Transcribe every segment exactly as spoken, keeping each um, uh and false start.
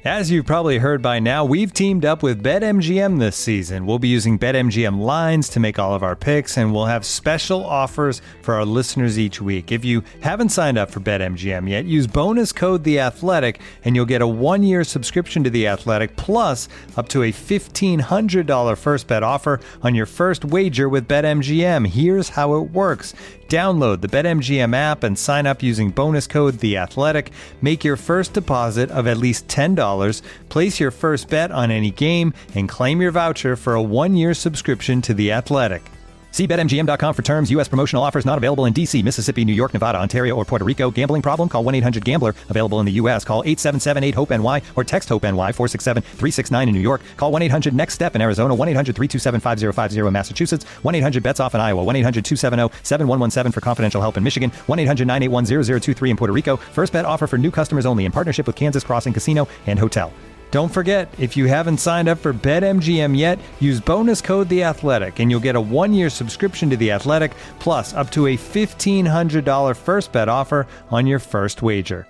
As you've probably heard by now, we've teamed up with BetMGM this season. We'll be using BetMGM lines to make all of our picks, and we'll have special offers for our listeners each week. If you haven't signed up for BetMGM yet, use bonus code The Athletic, and you'll get a one-year subscription to The Athletic, plus up to a fifteen hundred dollars first bet offer on your first wager with BetMGM. Here's how it works. Download the BetMGM app and sign up using bonus code The Athletic. Make your first deposit of at least ten dollars. Place your first bet on any game and claim your voucher for a one-year subscription to The Athletic. See Bet M G M dot com for terms. U S promotional offers not available in D C, Mississippi, New York, Nevada, Ontario, or Puerto Rico. Gambling problem? Call one eight hundred gambler. Available in the U S. Call eight seven seven eight hope N Y or text HOPE-NY four six seven three six nine in New York. Call one eight hundred next step in Arizona. one eight hundred three two seven five zero five zero in Massachusetts. one eight hundred bets off in Iowa. one eight hundred two seven zero seven one one seven for confidential help in Michigan. one eight hundred nine eight one zero zero two three in Puerto Rico. First bet offer for new customers only in partnership with Kansas Crossing Casino and Hotel. Don't forget, if you haven't signed up for BetMGM yet, use bonus code The Athletic, and you'll get a one-year subscription to The Athletic, plus up to a fifteen hundred dollars first bet offer on your first wager.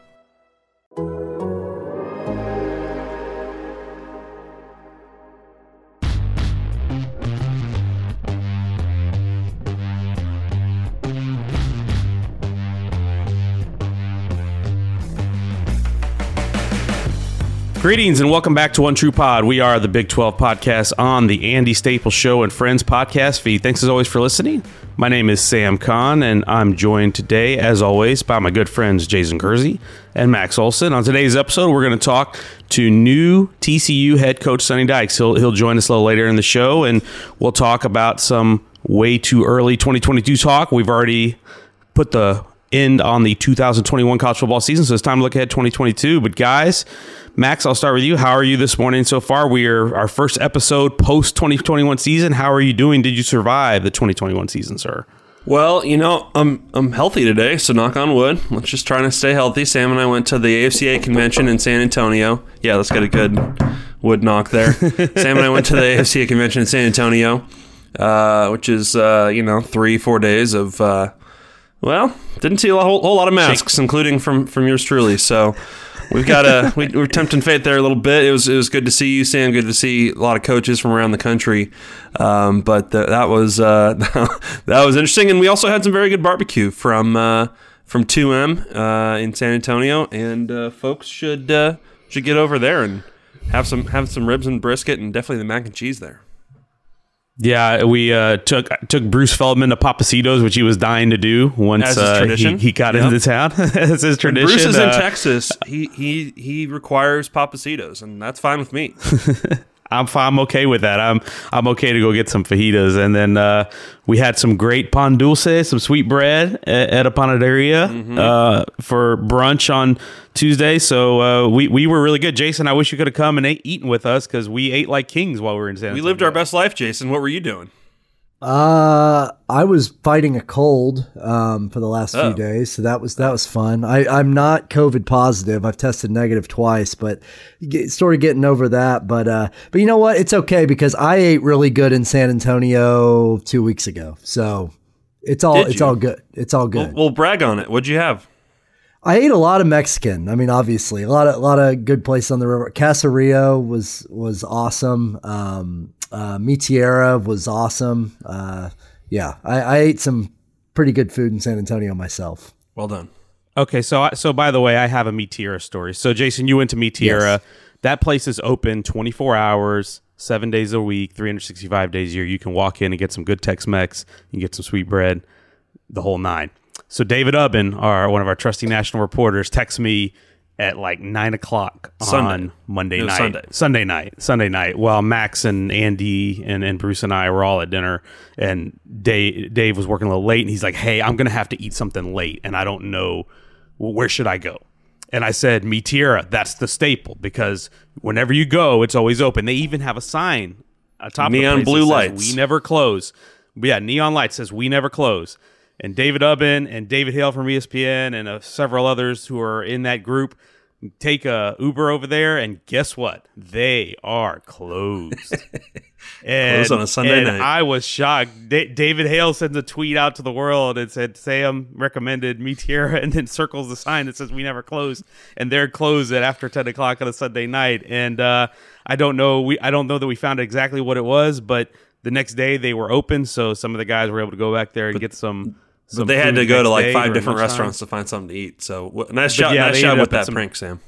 Greetings and welcome back to One True Pod. We are the Big twelve podcast on the Andy Staples Show and Friends podcast feed. Thanks as always for listening. My name is Sam Kahn, and I'm joined today, as always, by my good friends Jason Kersey and Max Olson. On today's episode, we're going to talk to new T C U head coach Sonny Dykes. He'll, he'll join us a little later in the show, and we'll talk about some way too early twenty twenty-two talk. We've already put the end on the two thousand twenty-one college football season, so it's time to look ahead twenty twenty-two. But guys, Max, I'll start with you. How are you this morning so far? We are our first episode post twenty twenty-one season. How are you doing? Did you survive the twenty twenty-one season, sir? Well, you know, I'm I'm healthy today, so knock on wood. Let's just try to stay healthy. Sam and I went to the A F C A convention in San Antonio. Yeah, let's get a good wood knock there. Sam and I went to the A F C A convention in San Antonio, uh, which is, uh, you know, three, four days of, uh, well, didn't see a whole, whole lot of masks, Shake. including from, from yours truly, so... We've got a we, we're tempting fate there a little bit. It was it was good to see you, Sam. Good to see a lot of coaches from around the country. Um, but the, that was uh, that was interesting, and we also had some very good barbecue from uh, from two M uh, in San Antonio. And uh, folks should uh, should get over there and have some have some ribs and brisket, and definitely the mac and cheese there. Yeah, we uh, took took Bruce Feldman to Pappasito's, which he was dying to do once uh, he, he got yep. into town. That's his tradition. When Bruce is uh, in Texas. He he he requires Pappasito's, and that's fine with me. I'm I'm okay with that. I'm I'm okay to go get some fajitas, and then uh, we had some great pan dulce, some sweet bread at, at a panaderia mm-hmm. uh, for brunch on Tuesday. So uh, we we were really good. Jason, I wish you could have come and ate, eaten with us because we ate like kings while we were in San Antonio. We lived our best life, Jason. What were you doing? Uh, I was fighting a cold um, for the last oh. few days, so that was that was fun. I, I'm not COVID positive. I've tested negative twice, but get, sort of getting over that. But uh, but you know what? It's okay because I ate really good in San Antonio two weeks ago, so it's all it's all good. It's all good. We'll, we'll brag on it. What'd you have? I ate a lot of Mexican. I mean, obviously, a lot of a lot of good places on the river. Casa Rio was was awesome. Um, uh, Mi Tierra was awesome. Uh, yeah, I, I ate some pretty good food in San Antonio myself. Well done. Okay, so so by the way, I have a Mi Tierra story. So Jason, you went to Mi Tierra. Yes. That place is open twenty-four hours, seven days a week, three hundred sixty-five days a year. You can walk in and get some good Tex-Mex. You can get some sweet bread, the whole nine. So David Ubben, our one of our trusty national reporters, texts me at like nine o'clock Sunday. on Monday no, night, Sunday. Sunday night, Sunday night. While Max and Andy and, and Bruce and I were all at dinner, and Dave, Dave was working a little late, and he's like, "Hey, I'm gonna have to eat something late, and I don't know well, where should I go." And I said, Mi Tierra, that's the staple because whenever you go, it's always open. They even have a sign atop neon the place blue that says, lights. "We never close." But yeah, neon light says "We never close." And David Ubben and David Hale from E S P N and uh, several others who are in that group, take a Uber over there, and guess what? They are closed. And, Closed on a Sunday and night. I was shocked. Da- David Hale sends a tweet out to the world and said, Sam recommended Mi Tierra, and then circles the sign that says we never closed. And they're closed at after ten o'clock on a Sunday night. And uh, I don't know. We I don't know that we found exactly what it was, but the next day they were open. So some of the guys were able to go back there and but, get some. But some they had to go to like five different lunchtime. restaurants to find something to eat. So what, nice shot, yeah, nice they shot ended with up at that some- prank, Sam.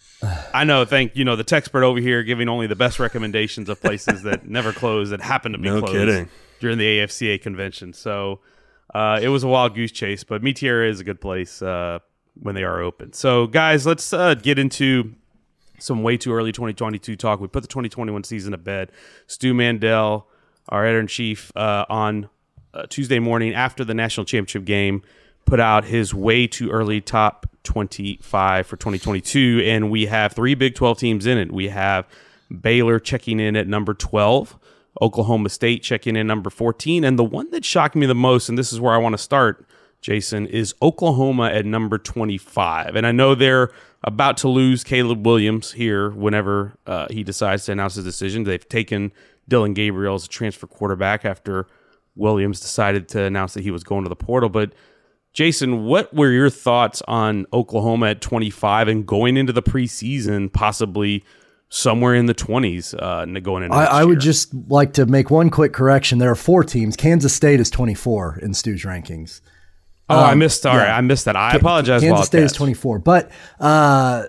I know. Thank you know the Techspert over here giving only the best recommendations of places that never close that happen to be No closed kidding. during the A F C A convention. So uh, it was a wild goose chase, but Mi Tierra is a good place uh, when they are open. So guys, let's uh, get into some way too early twenty twenty-two talk. We put the twenty twenty-one season to bed. Stu Mandel, our editor-in-chief, uh, on uh, Tuesday morning after the national championship game, put out his way too early top twenty-five for twenty twenty-two, and we have three Big twelve teams in it. We have Baylor checking in at number twelve, Oklahoma State checking in number fourteen, and the one that shocked me the most, and this is where I want to start, Jason, is Oklahoma at number twenty-five. And I know they're about to lose Caleb Williams here whenever uh, he decides to announce his decision. They've taken Dylan Gabriel as a transfer quarterback after Williams decided to announce that he was going to the portal. But Jason, what were your thoughts on Oklahoma at twenty-five and going into the preseason possibly somewhere in the twenties uh, going into I, next I would year? just like to make one quick correction. There are four teams. Kansas State is twenty-four in Stu's rankings. Oh, I Um, missed. All right, yeah. I missed that. I Ka- apologize. Kansas State is Wildcats. twenty-four, but uh,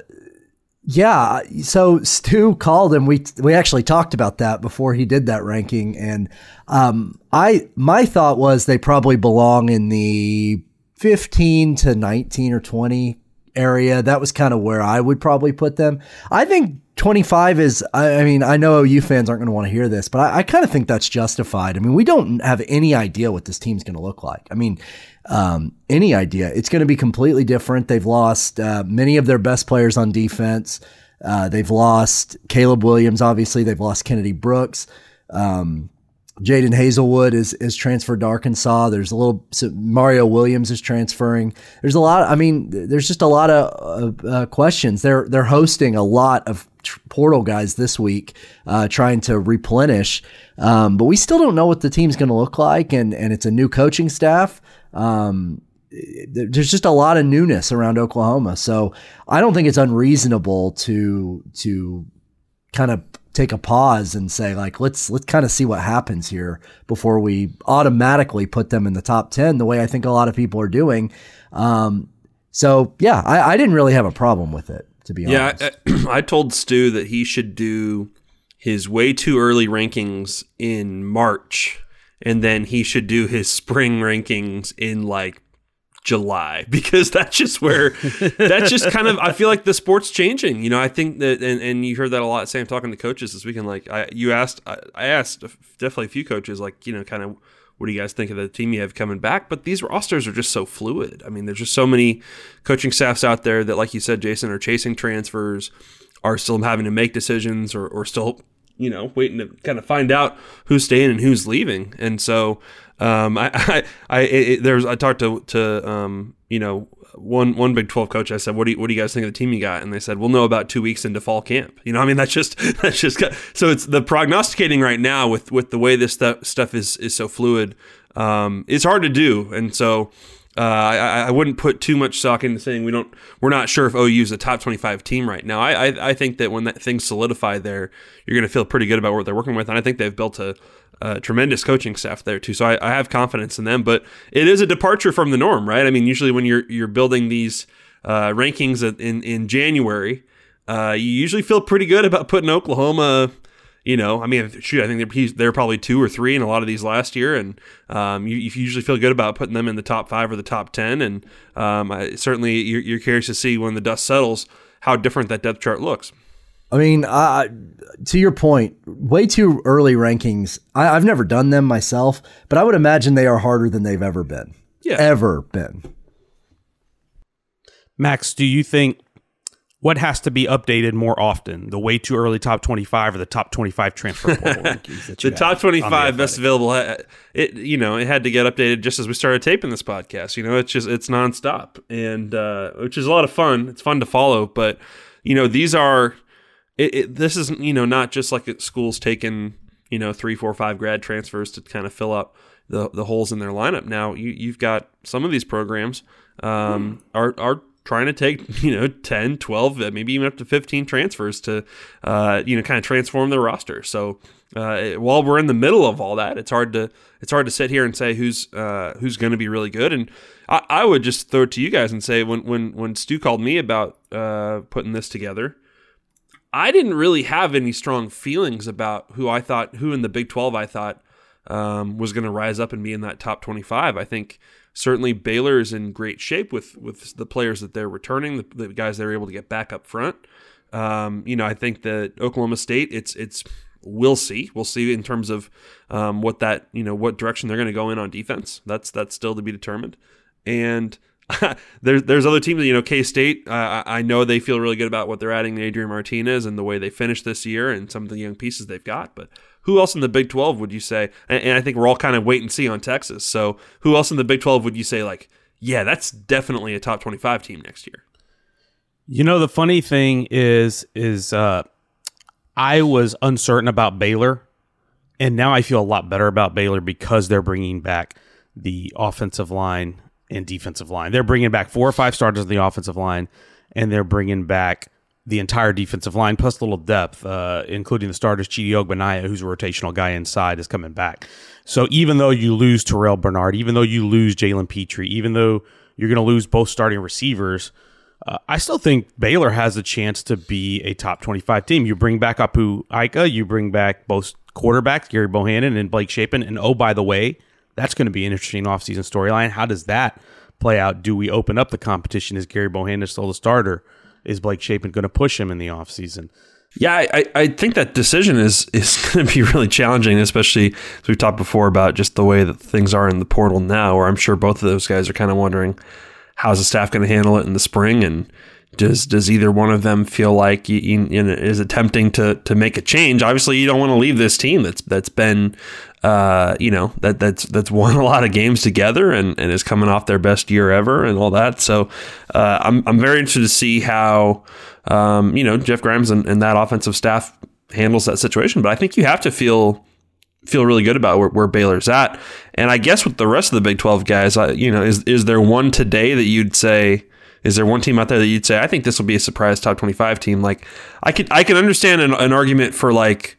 yeah. So Stu called and we we actually talked about that before he did that ranking, and um, I my thought was they probably belong in the fifteen to nineteen or twenty area. That was kind of where I would probably put them. I think twenty-five is, I, I mean, I know O U fans aren't going to want to hear this, but I, I kind of think that's justified. I mean, we don't have any idea what this team's going to look like. I mean, um, any idea. It's going to be completely different. They've lost uh, many of their best players on defense. Uh, they've lost Caleb Williams, obviously. They've lost Kennedy Brooks. Um, Jaden Hazelwood is is transferred to Arkansas. There's a little so Mario Williams is transferring. There's a lot. I mean, there's just a lot of uh, uh, questions. They're they're hosting a lot of tr- portal guys this week, uh, trying to replenish. Um, but we still don't know what the team's going to look like, and and it's a new coaching staff. Um, there's just a lot of newness around Oklahoma, so I don't think it's unreasonable to to kind of take a pause and say, like, let's let's kind of see what happens here before we automatically put them in the top ten the way I think a lot of people are doing. Um, so, yeah, I, I didn't really have a problem with it, to be Yeah, honest. I, I told Stu that he should do his way too early rankings in March, and then he should do his spring rankings in like July, because that's just where that's just kind of, I feel like the sport's changing. You know, I think that, and, and you heard that a lot, Sam, talking to coaches this weekend. Like I, you asked, I, I asked definitely a few coaches, like, you know, kind of, what do you guys think of the team you have coming back? But these rosters are just so fluid. I mean, there's just so many coaching staffs out there that, like you said, Jason, are chasing transfers, are still having to make decisions, or, or still, you know, waiting to kind of find out who's staying and who's leaving. And so, um, I, I, I, it, there's, I talked to, to, um, you know, one, one Big twelve coach. I said, what do you, what do you guys think of the team you got? And they said, we'll know about two weeks into fall camp. You know, I mean, that's just, that's just, so it's the prognosticating right now with, with the way this stuff, stuff is, is so fluid. Um, it's hard to do. And so, Uh, I, I wouldn't put too much stock into saying we don't. We're not sure if O U is a top twenty-five team right now. I, I I think that when that things solidify there, you're going to feel pretty good about what they're working with, and I think they've built a, a tremendous coaching staff there too. So I, I have confidence in them. But it is a departure from the norm, right? I mean, usually when you're you're building these uh, rankings in in January, uh, you usually feel pretty good about putting Oklahoma. You know, I mean, shoot, I think they're, they're probably two or three in a lot of these last year, and um, you, you usually feel good about putting them in the top five or the top ten. And um, I, certainly, you're, you're curious to see when the dust settles how different that depth chart looks. I mean, uh, to your point, way too early rankings. I, I've never done them myself, but I would imagine they are harder than they've ever been. Yeah, ever been. Max, do you think what has to be updated more often, the way too early top twenty-five or the top twenty-five transfer portal rankings? That you the top twenty-five the best available. It you know it had to get updated just as we started taping this podcast. You know, it's just it's nonstop, and uh, which is a lot of fun. It's fun to follow, but you know, these are, it, it, this is, you know, not just like schools taking, you know, three, four, five grad transfers to kind of fill up the the holes in their lineup. Now you, you've got some of these programs um, mm. are, are trying to take, you know, ten, twelve, maybe even up to fifteen transfers to, uh, you know, kind of transform their roster. So uh, while we're in the middle of all that, it's hard to it's hard to sit here and say who's uh, who's going to be really good. And I, I would just throw it to you guys and say when when when Stu called me about uh, putting this together, I didn't really have any strong feelings about who I thought who in the Big twelve I thought um, was going to rise up and be in that top twenty-five. I think certainly Baylor is in great shape with with the players that they're returning, the, the guys they're able to get back up front. Um, you know, I think that Oklahoma State, it's it's we'll see, we'll see in terms of um, what that you know what direction they're going to go in on defense. That's that's still to be determined. And there's there's other teams, you know, K-State. Uh, I know they feel really good about what they're adding to Adrian Martinez and the way they finished this year and some of the young pieces they've got. But who else in the Big twelve would you say? And, and I think we're all kind of wait and see on Texas. So who else in the Big twelve would you say, like, yeah, that's definitely a top twenty-five team next year? You know, the funny thing is, is uh, I was uncertain about Baylor, and now I feel a lot better about Baylor because they're bringing back the offensive line and defensive line. They're bringing back four or five starters on the offensive line, and they're bringing back the entire defensive line, plus a little depth, uh, including the starters. Chidi Ogbenaya, who's a rotational guy inside, is coming back. So even though you lose Terrell Bernard, even though you lose Jalen Petrie, even though you're going to lose both starting receivers, uh, I still think Baylor has a chance to be a top twenty-five team. You bring back Apu Ika, you bring back both quarterbacks, Gary Bohannon and Blake Shapen, and oh, by the way, that's going to be an interesting offseason storyline. How does that play out? Do we open up the competition? Is Gary Bohannon still the starter? Is Blake Shapen going to push him in the offseason? Yeah, I, I think that decision is is going to be really challenging, especially as we've talked before about just the way that things are in the portal now, where I'm sure both of those guys are kind of wondering, how's the staff going to handle it in the spring? And does does either one of them feel like you, you know, is attempting to to make a change? Obviously, you don't want to leave this team that's that's been uh, you know that that's that's won a lot of games together and, and is coming off their best year ever and all that. So uh, I'm I'm very interested to see how um, you know Jeff Grimes and, and that offensive staff handles that situation. But I think you have to feel feel really good about where, where Baylor's at. And I guess with the rest of the Big twelve guys, I, you know, is is there one today that you'd say? Is there one team out there that you'd say, I think this will be a surprise top twenty-five team? Like, I could I can understand an, an argument for, like,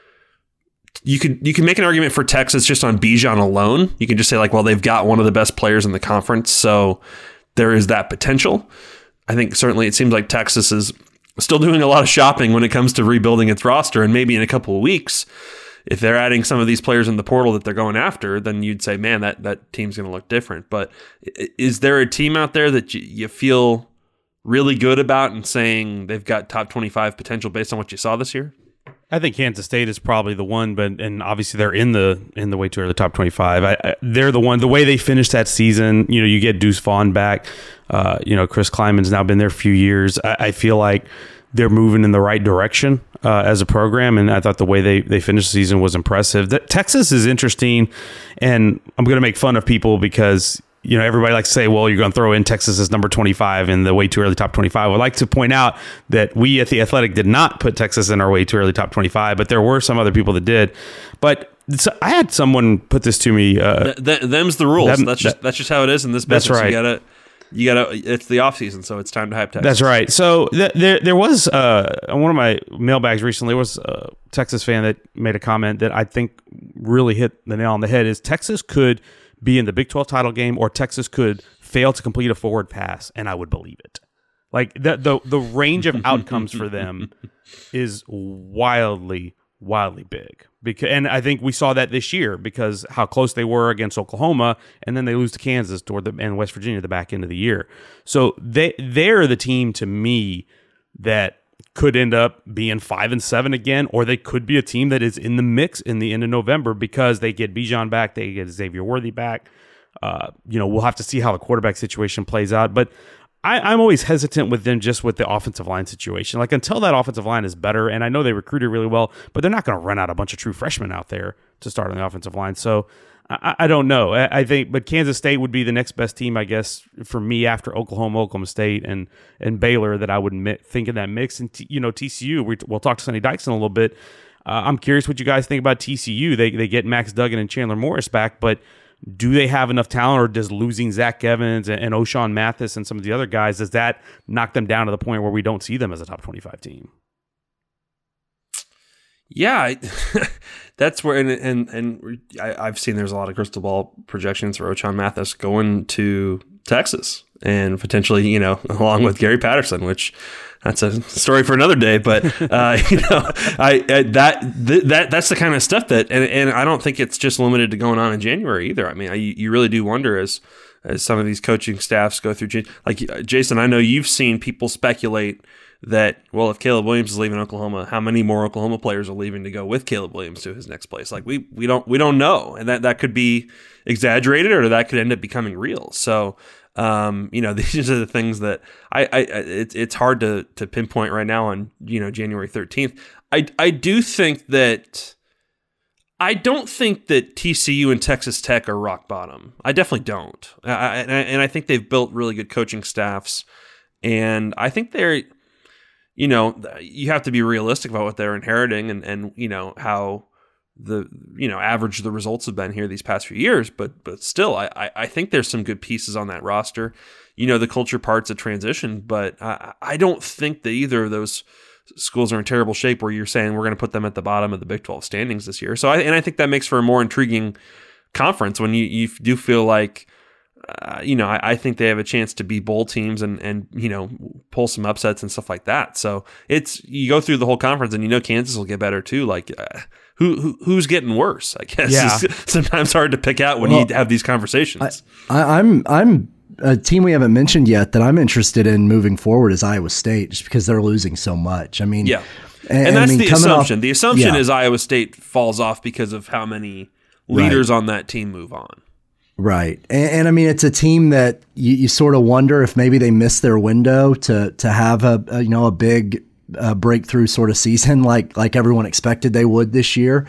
you could you can make an argument for Texas just on Bijan alone. You can just say, like, well, they've got one of the best players in the conference, so there is that potential. I think certainly it seems like Texas is still doing a lot of shopping when it comes to rebuilding its roster, and maybe in a couple of weeks, if they're adding some of these players in the portal that they're going after, then you'd say, man, that, that team's going to look different. But is there a team out there that you, you feel really good about and saying they've got top twenty-five potential based on what you saw this year? I think Kansas State is probably the one, but and obviously they're in the in the way to the top twenty-five. I, I, they're the one. The way they finished that season, you know, you get Deuce Vaughn back. Uh, you know, Chris Kleiman's now been there a few years. I, I feel like they're moving in the right direction uh, as a program, and I thought the way they, they finished the season was impressive. The, Texas is interesting, and I'm going to make fun of people because, you know, everybody likes to say, well, you're going to throw in Texas as number twenty-five in the way too early top twenty-five. I'd like to point out that we at The Athletic did not put Texas in our way too early top twenty-five, but there were some other people that did. But I had someone put this to me. Uh, th- th- them's the rules. Them, that's just that, that's just how it is in this business. That's right. You gotta, You gotta. It's the off season, so it's time to hype Texas. That's right. So th- there, there was uh, on one of my mailbags recently. There was a Texas fan that made a comment that I think really hit the nail on the head. Is Texas could be in the Big twelve title game, or Texas could fail to complete a forward pass, and I would believe it. Like the the the range of outcomes for them is wildly, wildly big. Because, and I think we saw that this year because how close they were against Oklahoma, and then they lose to Kansas toward the and West Virginia at the back end of the year. So they they're the team to me that could end up being five and seven again, or they could be a team that is in the mix in the end of November because they get Bijan back, they get Xavier Worthy back. Uh, you know, we'll have to see how the quarterback situation plays out, but I, I'm always hesitant with them just with the offensive line situation. Like until that offensive line is better, and I know they recruited really well, but they're not going to run out a bunch of true freshmen out there to start on the offensive line. So I, I don't know. I, I think, but Kansas State would be the next best team, I guess, for me after Oklahoma, Oklahoma State, and and Baylor that I would mi- think in that mix. And t- you know, T C U. We, we'll talk to Sonny Dykes in a little bit. Uh, I'm curious what you guys think about T C U. They they get Max Duggan and Chandler Morris back, but do they have enough talent, or does losing Zach Evans and, and O'Shawn Mathis and some of the other guys, does that knock them down to the point where we don't see them as a top twenty-five team? Yeah, I, that's where, and and, and I, I've seen there's a lot of crystal ball projections for O'Shawn Mathis going to Texas and potentially, you know, along with Gary Patterson, which that's a story for another day. But uh, you know, I, I that th- that that's the kind of stuff that, and, and I don't think it's just limited to going on in January either. I mean, I, you really do wonder as as some of these coaching staffs go through. Like Jason, I know you've seen people speculate that, well, if Caleb Williams is leaving Oklahoma, how many more Oklahoma players are leaving to go with Caleb Williams to his next place? Like we we don't we don't know, and that, that could be exaggerated, or that could end up becoming real. So, um, you know, these are the things that I, I it's it's hard to to pinpoint right now on, you know, January thirteenth. I I do think that I don't think that T C U and Texas Tech are rock bottom. I definitely don't, I, and I, and I think they've built really good coaching staffs, and I think they're. You know, you have to be realistic about what they're inheriting and, and, you know, how the, you know, average the results have been here these past few years. But but still, I, I think there's some good pieces on that roster. You know, the culture part's a transition, but I, I don't think that either of those schools are in terrible shape where you're saying we're going to put them at the bottom of the Big twelve standings this year. So, I, and I think that makes for a more intriguing conference when you, you do feel like, Uh, you know, I, I think they have a chance to be bowl teams and, and, you know, pull some upsets and stuff like that. So it's, you go through the whole conference and you know Kansas will get better too. Like, uh, who, who who's getting worse? I guess yeah. It's sometimes hard to pick out when well, you have these conversations. I, I, I'm I'm a team we haven't mentioned yet that I'm interested in moving forward is Iowa State, just because they're losing so much. I mean, yeah, and, and that's I mean, the assumption. Off, the assumption yeah. is Iowa State falls off because of how many leaders right. on that team move on. Right. And, and I mean, it's a team that you, you sort of wonder if maybe they missed their window to to have a, a you know, a big uh, breakthrough sort of season like like everyone expected they would this year.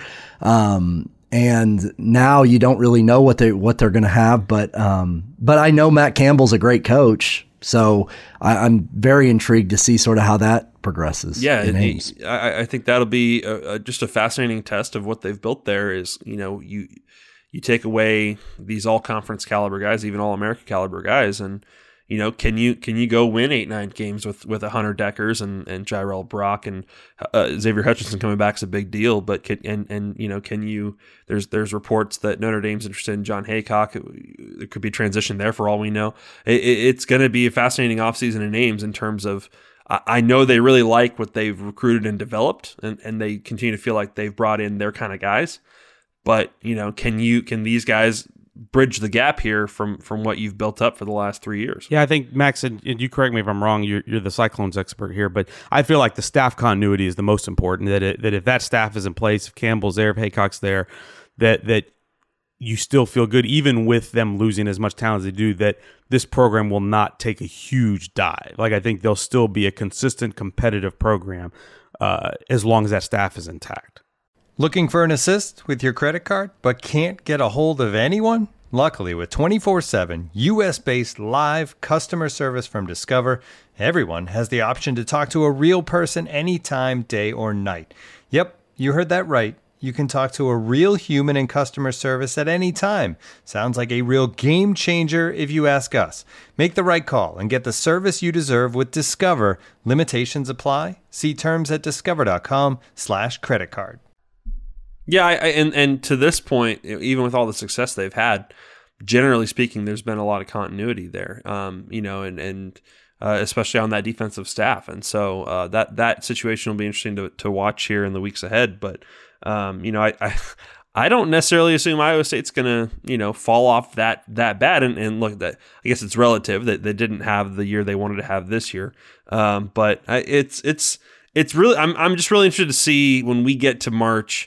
Um, and now you don't really know what they what they're going to have. But um, but I know Matt Campbell's a great coach. So I, I'm very intrigued to see sort of how that progresses. Yeah, it, I, I think that'll be a, a, just a fascinating test of what they've built there is, you know, you – You take away these all-conference caliber guys, even all-America caliber guys, and you know, can you can you go win eight nine games with with a Hunter Deckers and and Jirel Brock and uh, Xavier Hutchinson coming back is a big deal, but can, and and you know, can you? There's there's reports that Notre Dame's interested in John Haycock. There could be transition there for all we know. It, it's going to be a fascinating offseason in names in terms of. I know they really like what they've recruited and developed, and, and they continue to feel like they've brought in their kind of guys. But, you know, can you can these guys bridge the gap here from from what you've built up for the last three years? Yeah, I think, Max, and you correct me if I'm wrong, you're, you're the Cyclones expert here, but I feel like the staff continuity is the most important, that it, that if that staff is in place, if Campbell's there, if Haycock's there, that that you still feel good, even with them losing as much talent as they do, that this program will not take a huge dive. Like, I think they'll still be a consistent, competitive program uh, as long as that staff is intact. Looking for an assist with your credit card, but can't get a hold of anyone? Luckily, with twenty-four seven U S-based live customer service from Discover, everyone has the option to talk to a real person anytime, day or night. Yep, you heard that right. You can talk to a real human in customer service at any time. Sounds like a real game changer if you ask us. Make the right call and get the service you deserve with Discover. Limitations apply. See terms at discover.com slash credit card. Yeah, I, I, and and to this point, even with all the success they've had, generally speaking, there's been a lot of continuity there. Um, you know, and and uh, especially on that defensive staff, and so uh, that that situation will be interesting to to watch here in the weeks ahead. But um, you know, I, I I don't necessarily assume Iowa State's gonna you know fall off that that bad. And, and look, that I guess it's relative that they didn't have the year they wanted to have this year. Um, but it's it's it's really I'm I'm just really interested to see when we get to March.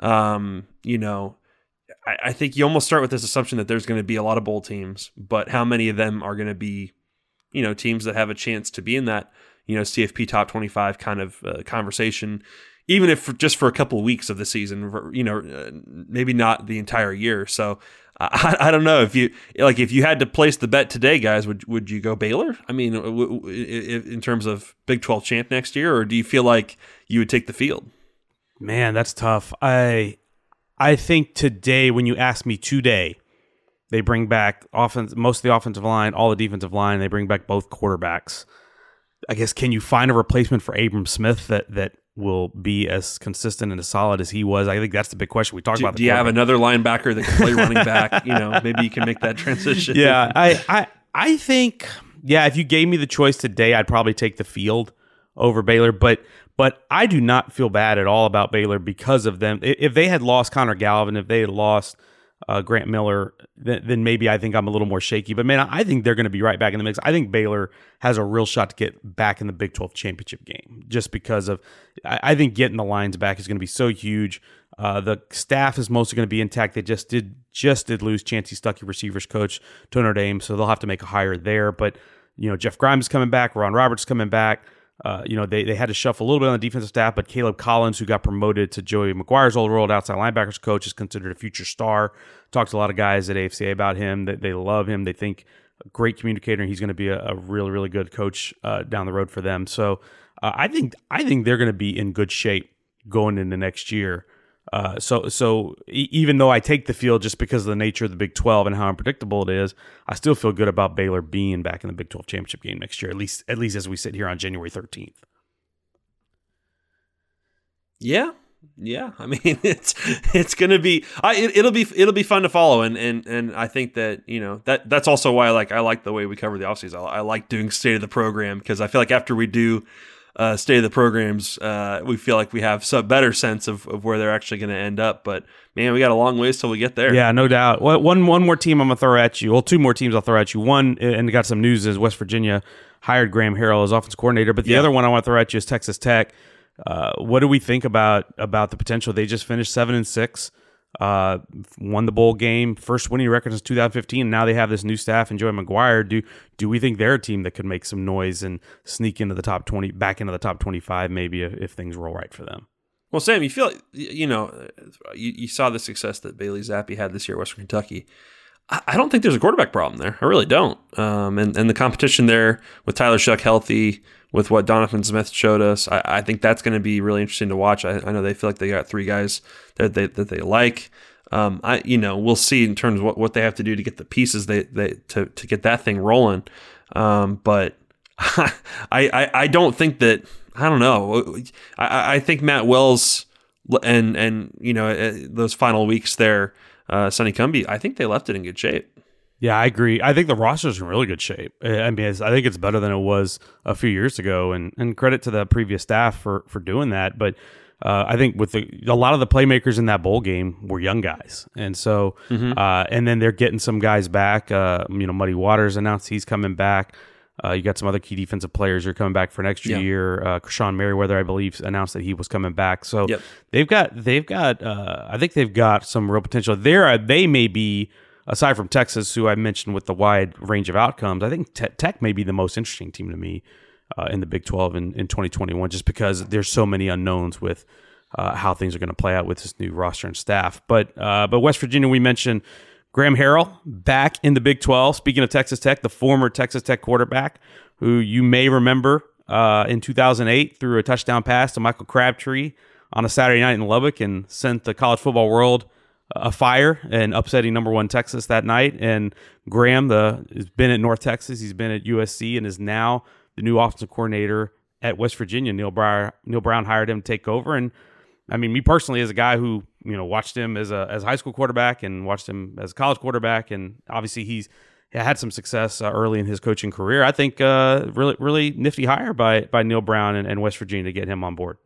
Um, you know, I, I think you almost start with this assumption that there's going to be a lot of bowl teams, but how many of them are going to be, you know, teams that have a chance to be in that, you know, C F P top twenty-five kind of uh, conversation. even if for, just for a couple of weeks of the season, you know, uh, maybe not the entire year. So I, I don't know if you like if you had to place the bet today, guys, would would you go Baylor? I mean, w- w- in terms of Big twelve champ next year, or do you feel like you would take the field? Man, that's tough. I I think today, when you ask me today, they bring back offense, most of the offensive line, all the defensive line. They bring back both quarterbacks. I guess, can you find a replacement for Abram Smith that that will be as consistent and as solid as he was? I think that's the big question. We talked do, about. The do you have another linebacker that can play running back? You know, maybe you can make that transition. Yeah, I, I, I think, yeah, if you gave me the choice today, I'd probably take the field over Baylor. But but I do not feel bad at all about Baylor because of them. If they had lost Connor Galvin, if they had lost Uh, Grant Miller, then, then maybe I think I'm a little more shaky. But man, I think they're going to be right back in the mix. I think Baylor has a real shot to get back in the Big twelve championship game, just because of I, I think getting the lines back is going to be so huge. Uh, the staff is mostly going to be intact. They just did just did lose Chancey Stuckey, receivers coach to Notre Dame, so they'll have to make a hire there. But you know, Jeff Grimes is coming back, Ron Roberts is coming back. Uh, you know, they, they had to shuffle a little bit on the defensive staff, but Caleb Collins, who got promoted to Joey McGuire's old role, outside linebackers coach, is considered a future star. Talked to a lot of guys at A F C A about him. That they love him. They think a great communicator, and he's going to be a, a really, really good coach uh, down the road for them. So uh, I think I think they're going to be in good shape going into next year. Uh, so so e- even though I take the field just because of the nature of the Big twelve and how unpredictable it is, I still feel good about Baylor being back in the Big twelve championship game next year, at least at least as we sit here on January thirteenth. Yeah, yeah. I mean, it's it's gonna be I it, it'll be it'll be fun to follow, and and and I think that you know that that's also why I like I like the way we cover the offseason. I, I like doing state of the program because I feel like after we do uh, state of the programs, uh, we feel like we have some better sense of, of where they're actually going to end up. But man, we got a long ways till we get there. Yeah, no doubt. Well, one one more team I'm gonna throw at you. Well, two more teams I'll throw at you. One, and got some news, is West Virginia hired Graham Harrell as offense coordinator. But the yeah. other one I want to throw at you is Texas Tech. Uh, what do we think about about the potential? They just finished seven and six, uh, won the bowl game, first winning record since two thousand fifteen. And now they have this new staff and Joey McGuire. Do do we think they're a team that could make some noise and sneak into the top twenty, back into the top twenty-five, maybe if, if things roll right for them? Well, Sam, you feel like, you know, you, you saw the success that Bailey Zappi had this year at Western Kentucky. I, I don't think there's a quarterback problem there. I really don't. Um, and and the competition there with Tyler Shuck healthy, with what Donovan Smith showed us, I, I think that's going to be really interesting to watch. I, I know they feel like they got three guys that they that they like. Um, I you know we'll see in terms of what, what they have to do to get the pieces they, they to to get that thing rolling. Um, but I, I I don't think that I don't know. I, I think Matt Wells and and you know those final weeks there, uh, Sonny Cumbie, I think they left it in good shape. Yeah, I agree. I think the roster's in really good shape. I mean, it's, I think it's better than it was a few years ago, and, and credit to the previous staff for, for doing that. But uh, I think with the, a lot of the playmakers in that bowl game were young guys, and so mm-hmm. uh, and then they're getting some guys back. Uh, you know, Muddy Waters announced he's coming back. Uh, you got some other key defensive players who are coming back for next yeah. year. Uh, Krishawn Merriweather, I believe, announced that he was coming back. So yep. they've got they've got uh, I think they've got some real potential. There, they may be. Aside from Texas, who I mentioned with the wide range of outcomes, I think Tech may be the most interesting team to me uh, in the Big twelve in, in twenty twenty-one, just because there's so many unknowns with uh, how things are going to play out with this new roster and staff. But uh, but West Virginia, we mentioned Graham Harrell back in the Big twelve. Speaking of Texas Tech, the former Texas Tech quarterback, who you may remember uh, in two thousand eight threw a touchdown pass to Michael Crabtree on a Saturday night in Lubbock and sent the college football world a fire and upsetting number one Texas that night. And Graham the has been at North Texas, he's been at U S C, and is now the new offensive coordinator at West Virginia. Neil Brown, Neil Brown hired him to take over. And I mean, me personally, as a guy who you know watched him as a as a high school quarterback and watched him as a college quarterback, and obviously he's had some success uh, early in his coaching career. I think uh, really really nifty hire by by Neil Brown and, and West Virginia to get him on board.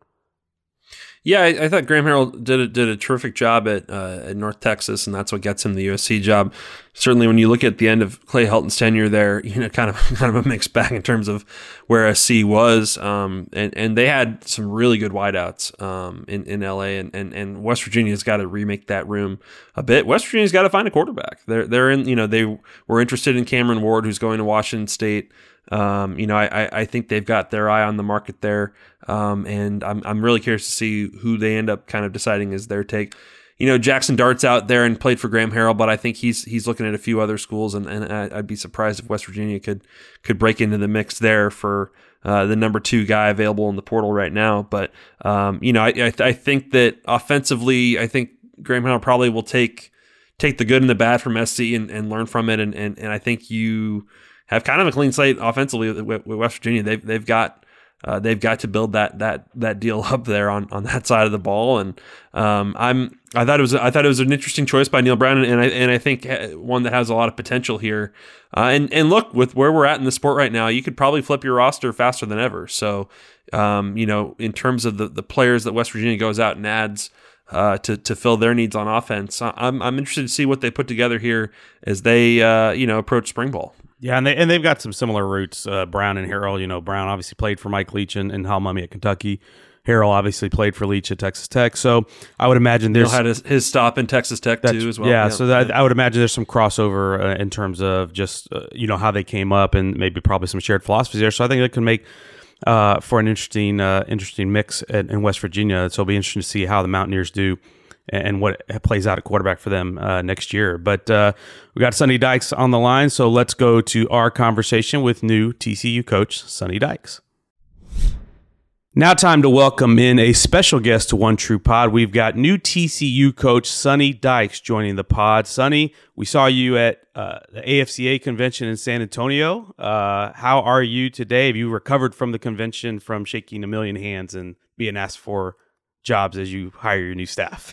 Yeah, I, I thought Graham Harrell did a, did a terrific job at uh, at North Texas, and that's what gets him the U S C job. Certainly, when you look at the end of Clay Helton's tenure there, you know, kind of kind of a mixed bag in terms of where S C was, um, and and they had some really good wideouts um, in in L A, and and and West Virginia's got to remake that room a bit. West Virginia's got to find a quarterback. They're they're in, you know, they were interested in Cameron Ward, who's going to Washington State. Um, you know, I, I think they've got their eye on the market there, um, and I'm I'm really curious to see who they end up kind of deciding is their take. You know, Jackson Dart's out there and played for Graham Harrell, but I think he's he's looking at a few other schools, and, and I'd be surprised if West Virginia could could break into the mix there for uh, the number two guy available in the portal right now. But um, you know, I I, I think that offensively, I think Graham Harrell probably will take take the good and the bad from S C and, and learn from it, and, and and I think you have kind of a clean slate offensively with, with West Virginia. They've they've got uh, they've got to build that that that deal up there on, on that side of the ball. And um, I'm I thought it was I thought it was an interesting choice by Neal Brown, and I and I think one that has a lot of potential here. Uh, and and look, with where we're at in the sport right now, you could probably flip your roster faster than ever. So um, you know, in terms of the the players that West Virginia goes out and adds uh, to to fill their needs on offense, I'm I'm interested to see what they put together here as they uh, you know approach spring ball. Yeah, and they and they've got some similar roots. Uh, Brown and Harrell. You know, Brown obviously played for Mike Leach and, and Hal Mumme at Kentucky. Harrell obviously played for Leach at Texas Tech. So I would imagine there's Neal had his, his stop in Texas Tech too as well. Yeah, yeah. so that, I would imagine there's some crossover uh, in terms of just uh, you know how they came up and maybe probably some shared philosophies there. So I think that can make uh, for an interesting uh, interesting mix in, in West Virginia. So it'll be interesting to see how the Mountaineers do and what plays out at quarterback for them uh, next year. But uh, we got Sonny Dykes on the line, so let's go to our conversation with new T C U coach, Sonny Dykes. Now time to welcome in a special guest to One True Pod. We've got new T C U coach, Sonny Dykes, joining the pod. Sonny, we saw you at uh, the A F C A convention in San Antonio. Uh, how are you today? Have you recovered from the convention, from shaking a million hands and being asked for jobs as you hire your new staff?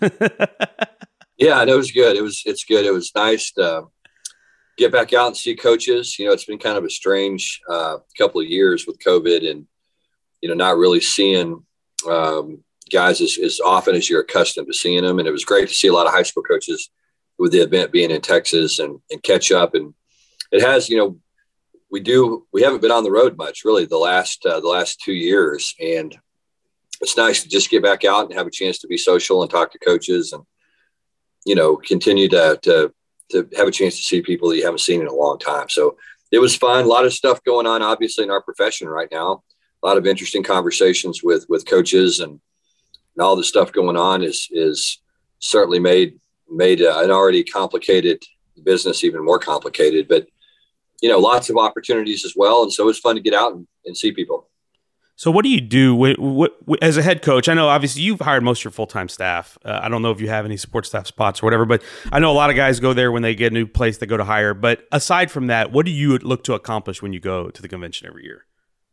Yeah, it was good. It was, it's good. It was nice to get back out and see coaches. You know, it's been kind of a strange uh, couple of years with COVID and, you know, not really seeing um, guys as, as often as you're accustomed to seeing them. And it was great to see a lot of high school coaches with the event being in Texas and, and catch up. And it has, you know, we do, we haven't been on the road much really the last, uh, the last two years. And it's nice to just get back out and have a chance to be social and talk to coaches and, you know, continue to, to, to have a chance to see people that you haven't seen in a long time. So it was fun. A lot of stuff going on, obviously, in our profession right now. A lot of interesting conversations with, with coaches and, and all the stuff going on is, is certainly made, made uh, an already complicated business even more complicated, but, you know, lots of opportunities as well. And so it's fun to get out and, and see people. So what do you do with, with, with, as a head coach? I know obviously you've hired most of your full-time staff. Uh, I don't know if you have any support staff spots or whatever, but I know a lot of guys go there when they get a new place they go to hire. But aside from that, what do you look to accomplish when you go to the convention every year?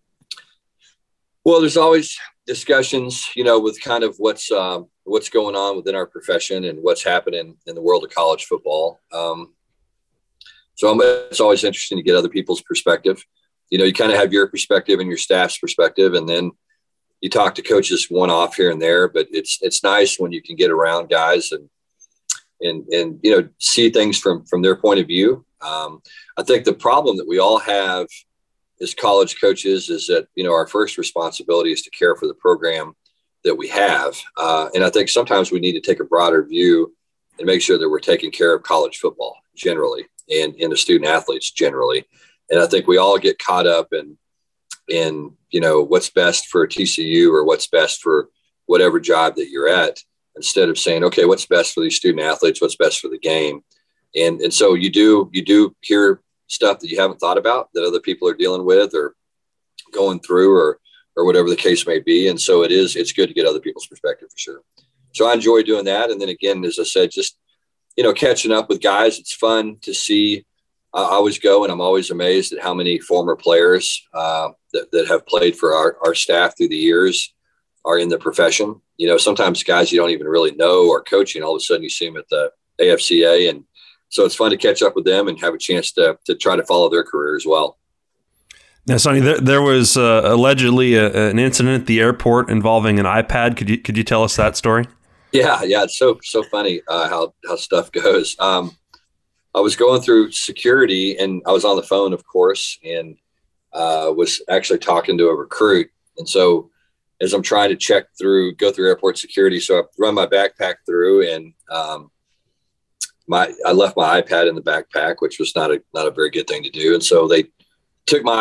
Well, there's always discussions, you know, with kind of what's um, what's going on within our profession and what's happening in the world of college football. Um, so I'm, it's always interesting to get other people's perspective. You know, you kind of have your perspective and your staff's perspective, and then you talk to coaches one off here and there. But it's it's nice when you can get around guys and and and you know see things from from their point of view. Um, I think the problem that we all have as college coaches is that you know our first responsibility is to care for the program that we have, uh, and I think sometimes we need to take a broader view and make sure that we're taking care of college football generally and and the student athletes generally. And I think we all get caught up in, in, you know, what's best for T C U or what's best for whatever job that you're at, instead of saying, okay, what's best for these student athletes, what's best for the game. And, and so you do, you do hear stuff that you haven't thought about that other people are dealing with or going through or, or whatever the case may be. And so it is, it's good to get other people's perspective for sure. So I enjoy doing that. And then again, as I said, just, you know, catching up with guys, it's fun to see. I always go and I'm always amazed at how many former players uh, that, that have played for our, our staff through the years are in the profession. You know, sometimes guys you don't even really know are coaching. All of a sudden you see them at the A F C A. And so it's fun to catch up with them and have a chance to to try to follow their career as well. Now, Sonny, there, there was uh, allegedly a, an incident at the airport involving an iPad. Could you could you tell us that story? Yeah, yeah. It's so, so funny uh, how, how stuff goes. Um, I was going through security and I was on the phone, of course, and uh, was actually talking to a recruit. And so as I'm trying to check through, go through airport security, so I run my backpack through and um, my I left my iPad in the backpack, which was not a not a very good thing to do. And so they took my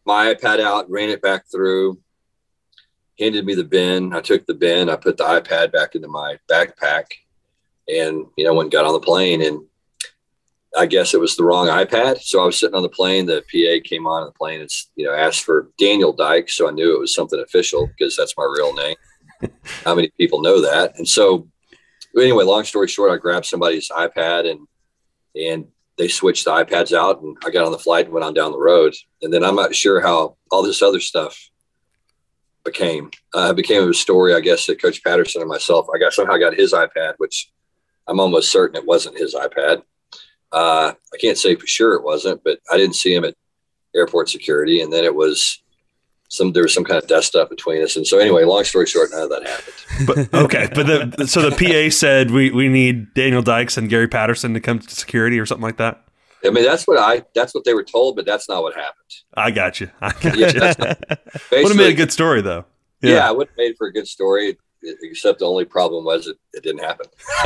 my iPad out, ran it back through, handed me the bin. I took the bin. I put the iPad back into my backpack and, you know, went and got on the plane. And I guess it was the wrong iPad. So I was sitting on the plane. The P A came on the plane and, you know, asked for Daniel Dykes. So I knew it was something official because that's my real name. How many people know that? And so anyway, long story short, I grabbed somebody's iPad and, and they switched the iPads out and I got on the flight and went on down the road. And then I'm not sure how all this other stuff became. Uh, it became a story, I guess, that Coach Patterson and myself, I got somehow got his iPad, which I'm almost certain it wasn't his iPad. Uh, I can't say for sure it wasn't, but I didn't see him at airport security. And then it was some, there was some kind of dust up between us. And so anyway, long story short, none of that happened. But, okay. But the, so the P A said, we, we need Daniel Dykes and Gary Patterson to come to security or something like that. I mean, that's what I, that's what they were told, but that's not what happened. I got you. I got Yeah, you. that's not- Would have made a good story though. Yeah, yeah, I would have made for a good story, except the only problem was it, it didn't happen.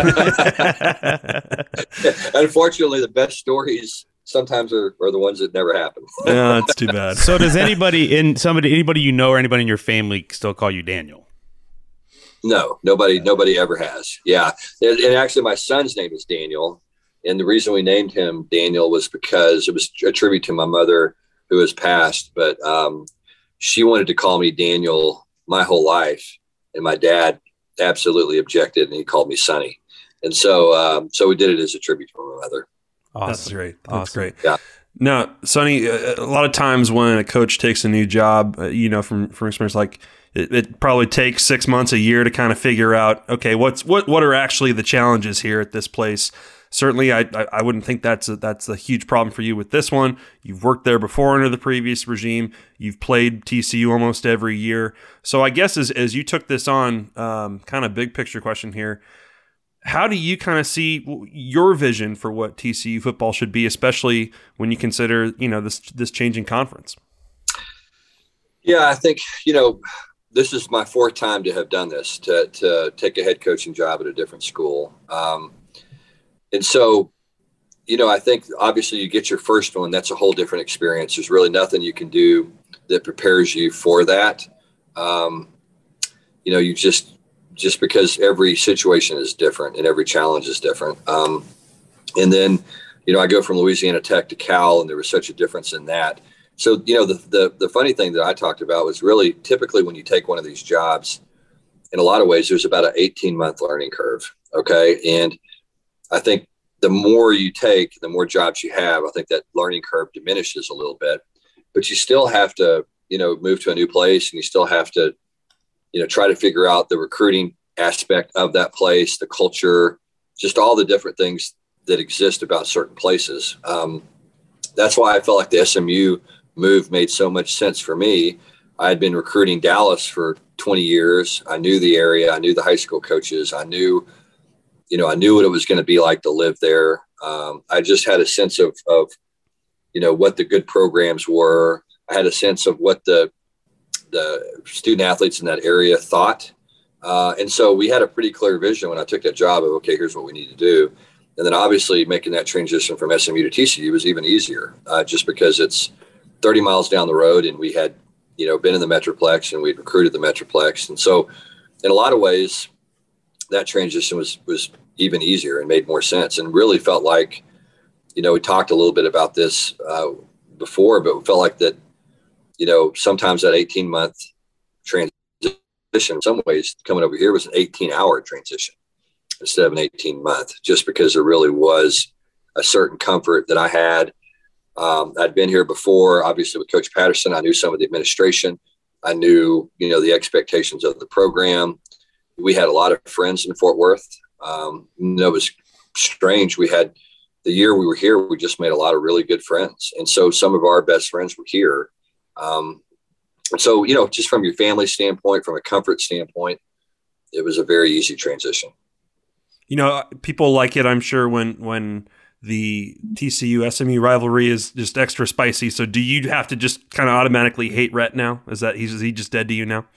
Unfortunately, the best stories sometimes are, are the ones that never happen. Yeah, that's too bad. So does anybody in somebody anybody you know or anybody in your family still call you Daniel? No, nobody, nobody ever has. Yeah. And, and actually my son's name is Daniel. And the reason we named him Daniel was because it was a tribute to my mother who has passed, but um, she wanted to call me Daniel my whole life. And my dad absolutely objected and he called me Sonny. And so, um, so we did it as a tribute to my mother. Awesome. That's great. That's Awesome. great. Yeah. Now, Sonny, a a lot of times when a coach takes a new job, uh, you know, from, from experience, like it, it probably takes six months, a year to kind of figure out, okay, what's what what are actually the challenges here at this place? Certainly, I I, I wouldn't think that's a, that's a huge problem for you with this one. You've worked there before under the previous regime. You've played T C U almost every year. So I guess as as you took this on, um, kind of big picture question here, how do you kind of see your vision for what T C U football should be, especially when you consider, you know, this this changing conference? Yeah, I think, you know, this is my fourth time to have done this, to to take a head coaching job at a different school. Um, and so, you know, I think obviously you get your first one, that's a whole different experience. There's really nothing you can do that prepares you for that. Um, you know, you just, just because every situation is different and every challenge is different. Um, and then, you know, I go from Louisiana Tech to Cal, and there was such a difference in that. So, you know, the, the, the funny thing that I talked about was really typically when you take one of these jobs, in a lot of ways, there's about an eighteen month learning curve. Okay. And I think the more you take, the more jobs you have, I think that learning curve diminishes a little bit, but you still have to, you know, move to a new place, and you still have to, you know, try to figure out the recruiting aspect of that place, the culture, just all the different things that exist about certain places. Um, that's why I felt like the S M U move made so much sense for me. I had been recruiting Dallas for twenty years. I knew the area. I knew the high school coaches. I knew, you know, I knew what it was going to be like to live there. Um, I just had a sense of, of, you know, what the good programs were. I had a sense of what the, the student athletes in that area thought. Uh, and so we had a pretty clear vision when I took that job of, okay, here's what we need to do. And then obviously making that transition from S M U to T C U was even easier, uh, just because it's thirty miles down the road, and we had, you know, been in the Metroplex and we'd recruited the Metroplex. And so in a lot of ways, that transition was, was even easier and made more sense, and really felt like, you know, we talked a little bit about this uh, before, but we felt like that, you know, sometimes that eighteen month transition, in some ways coming over here was an eighteen hour transition instead of an eighteen month, just because there really was a certain comfort that I had. Um, I'd been here before, obviously with Coach Patterson. I knew some of the administration. I knew, you know, the expectations of the program. We had a lot of friends in Fort Worth. Um, you know, it was strange. We had, the year we were here, we just made a lot of really good friends. And so some of our best friends were here. Um, and so, you know, just from your family standpoint, from a comfort standpoint, it was a very easy transition. You know, people like it, I'm sure, when when the T C U S M U rivalry is just extra spicy. So do you have to just kind of automatically hate Rhett now? Is that he's is he just dead to you now?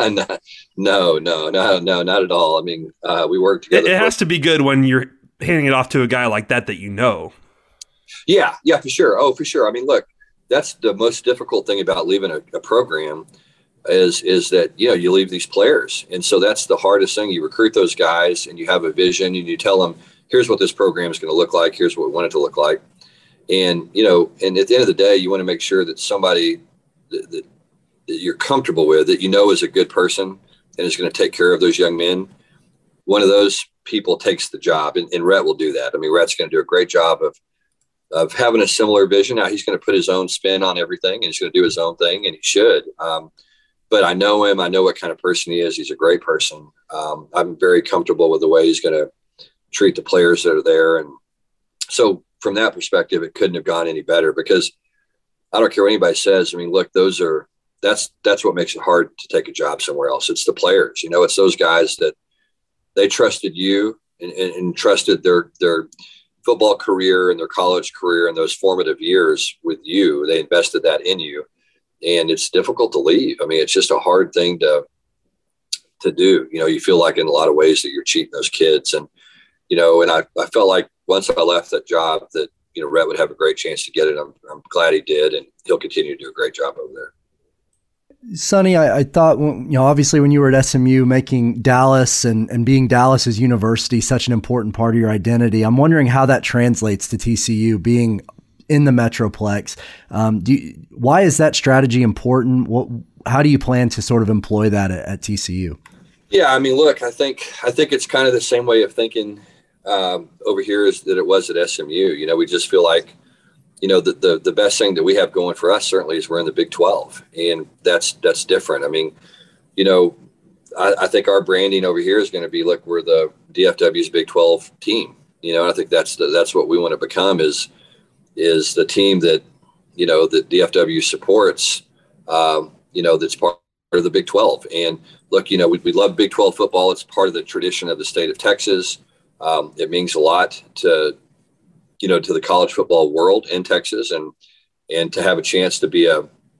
no, no, no, no, not at all. I mean, uh, we worked together. It, it for- has to be good when you're handing it off to a guy like that that you know. Yeah, yeah, for sure. Oh, for sure. I mean, look, that's the most difficult thing about leaving a, a program is, is that, you know, you leave these players. And so that's the hardest thing. You recruit those guys and you have a vision and you tell them, here's what this program is going to look like. Here's what we want it to look like. And, you know, and at the end of the day, you want to make sure that somebody that, that, that you're comfortable with, that you know is a good person and is going to take care of those young men. One of those people takes the job, and, and Rhett will do that. I mean, Rhett's going to do a great job of of having a similar vision. Now he's going to put his own spin on everything, and he's going to do his own thing, and he should. Um, but I know him. I know what kind of person he is. He's a great person. Um, I'm very comfortable with the way he's going to treat the players that are there. And so from that perspective, it couldn't have gone any better, because I don't care what anybody says. I mean, look, those are, that's, that's what makes it hard to take a job somewhere else. It's the players, you know, it's those guys that they trusted you and, and, and trusted their, their football career and their college career and those formative years with you. They invested that in you, and it's difficult to leave. I mean, it's just a hard thing to, to do. You know, you feel like in a lot of ways that you're cheating those kids. And, you know, and I, I felt like once I left that job that, you know, Rhett would have a great chance to get it. I'm, I'm glad he did, and he'll continue to do a great job over there. Sonny, I, I thought, you know, obviously when you were at S M U, making Dallas and, and being Dallas's university such an important part of your identity, I'm wondering how that translates to T C U being in the Metroplex. Um, do you, why is that strategy important? What, how do you plan to sort of employ that at, at T C U? Yeah, I mean, look, I think I think it's kind of the same way of thinking um, over here as that it was at S M U. You know, we just feel like, you know, the, the the best thing that we have going for us certainly is we're in the Big twelve, and that's that's different. I mean, you know, I, I think our branding over here is going to be, look, we're the D F W's Big twelve team. You know, and I think that's the, that's what we want to become is is the team that, you know, that D F W supports. Um, you know, that's part of the Big twelve. And look, you know, we we love Big twelve football. It's part of the tradition of the state of Texas. Um, it means a lot to, you know, to the college football world in Texas, and, and to have a chance to be a,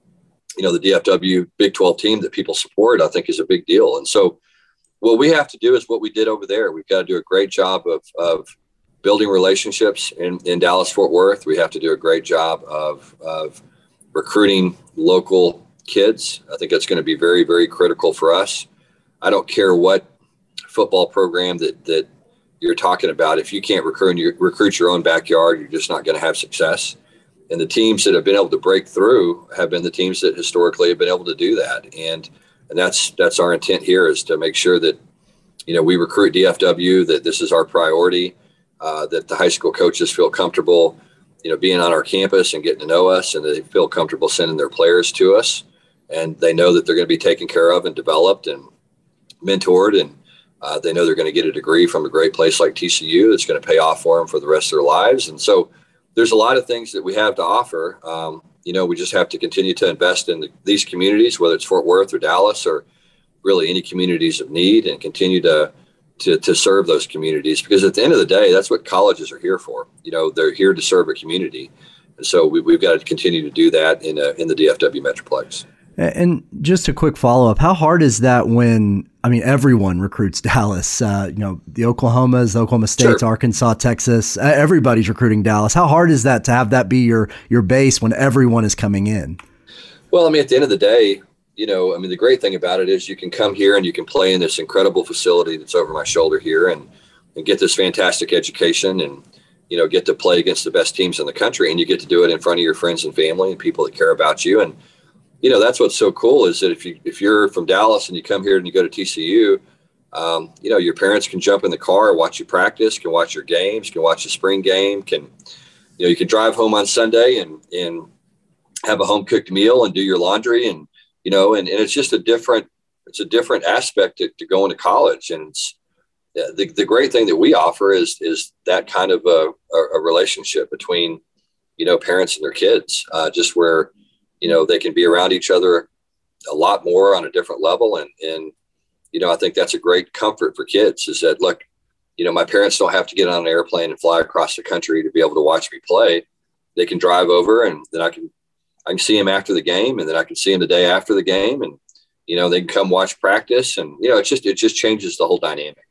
you know, the D F W Big twelve team that people support, I think is a big deal. And so what we have to do is what we did over there. We've got to do a great job of, of building relationships in, in Dallas, Fort Worth. We have to do a great job of, of recruiting local kids. I think that's going to be very, very critical for us. I don't care what football program that, that, you're talking about. If you can't recruit your, recruit your own backyard, you're just not going to have success. And the teams that have been able to break through have been the teams that historically have been able to do that. And and that's that's our intent here, is to make sure that, you know, we recruit D F W, that this is our priority, uh, that the high school coaches feel comfortable, you know, being on our campus and getting to know us, and they feel comfortable sending their players to us, and they know that they're going to be taken care of and developed and mentored, and Uh, they know they're going to get a degree from a great place like T C U that's going to pay off for them for the rest of their lives. And so there's a lot of things that we have to offer. Um, you know, we just have to continue to invest in the, these communities, whether it's Fort Worth or Dallas or really any communities of need, and continue to, to, to serve those communities, because at the end of the day, that's what colleges are here for. You know, they're here to serve a community. And so we, we've got to continue to do that in, a, in the D F W Metroplex. And just a quick follow-up, how hard is that when, I mean, everyone recruits Dallas, uh, you know, the Oklahomas, the Oklahoma States, sure. Arkansas, Texas, everybody's recruiting Dallas. How hard is that to have that be your, your base when everyone is coming in? Well, I mean, at the end of the day, you know, I mean, the great thing about it is you can come here and you can play in this incredible facility that's over my shoulder here, and, and get this fantastic education, and, you know, get to play against the best teams in the country, and you get to do it in front of your friends and family and people that care about you. And, you know, that's what's so cool, is that if you, if you're from Dallas and you come here and you go to T C U, um, you know, your parents can jump in the car, watch you practice, can watch your games, can watch the spring game, can, you know, you can drive home on Sunday and, and have a home cooked meal and do your laundry, and, you know, and, and it's just a different, it's a different aspect to, to going to college. And it's, the, the great thing that we offer is, is that kind of a, a relationship between, you know, parents and their kids, uh, just where, you know, they can be around each other a lot more on a different level. And, and, you know, I think that's a great comfort for kids, is that, look, you know, my parents don't have to get on an airplane and fly across the country to be able to watch me play. They can drive over, and then I can, I can see them after the game, and then I can see them the day after the game, and, you know, they can come watch practice, and, you know, it's just, it just changes the whole dynamic.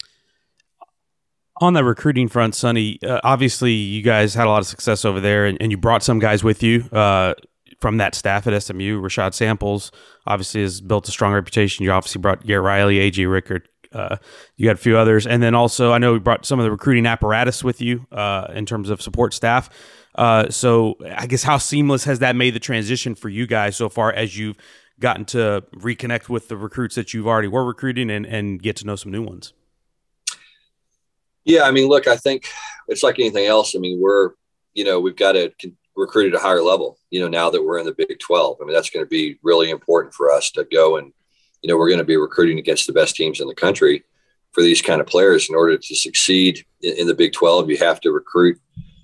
On the recruiting front, Sonny, uh, obviously you guys had a lot of success over there, and, and you brought some guys with you. Uh, from that staff at S M U. Rashad Samples obviously has built a strong reputation. You obviously brought Garrett Riley, A J Rickard. Uh, you had a few others. And then also, I know we brought some of the recruiting apparatus with you uh, in terms of support staff. Uh, so I guess how seamless has that made the transition for you guys so far as you've gotten to reconnect with the recruits that you've already were recruiting and, and get to know some new ones? Yeah, I mean, look, I think it's like anything else. I mean, we're, you know, we've got to recruit at a higher level, you know, now that we're in the Big twelve. I mean, that's going to be really important for us to go and, you know, we're going to be recruiting against the best teams in the country for these kind of players. In order to succeed in, in the Big twelve, you have to recruit,